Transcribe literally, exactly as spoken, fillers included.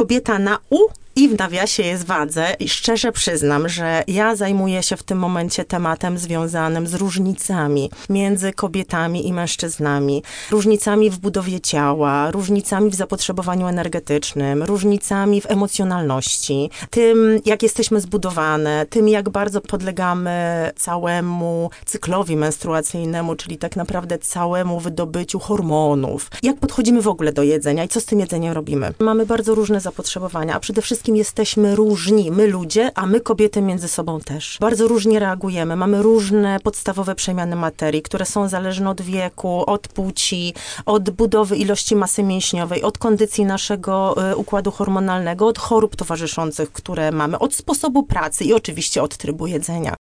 kobieta na U i w nawiasie jest wadze. I szczerze przyznam, że ja zajmuję się w tym momencie tematem związanym z różnicami między kobietami i mężczyznami. Różnicami w budowie ciała, różnicami w zapotrzebowaniu energetycznym, różnicami w emocjonalności, tym, jak jesteśmy zbudowane, tym, jak bardzo podlegamy całemu cyklowi menstruacyjnemu, czyli tak naprawdę całemu wydobyciu hormonów. Jak podchodzimy w ogóle do jedzenia i co z tym jedzeniem robimy? Mamy bardzo różne zapotrzebowania, a przede wszystkim jesteśmy różni, my ludzie, a my kobiety między sobą też. Bardzo różnie reagujemy, mamy różne podstawowe przemiany materii, które są zależne od wieku, od płci, od budowy ilości masy mięśniowej, od kondycji naszego y, układu hormonalnego, od chorób towarzyszących, które mamy, od sposobu pracy i oczywiście od trybu jedzenia.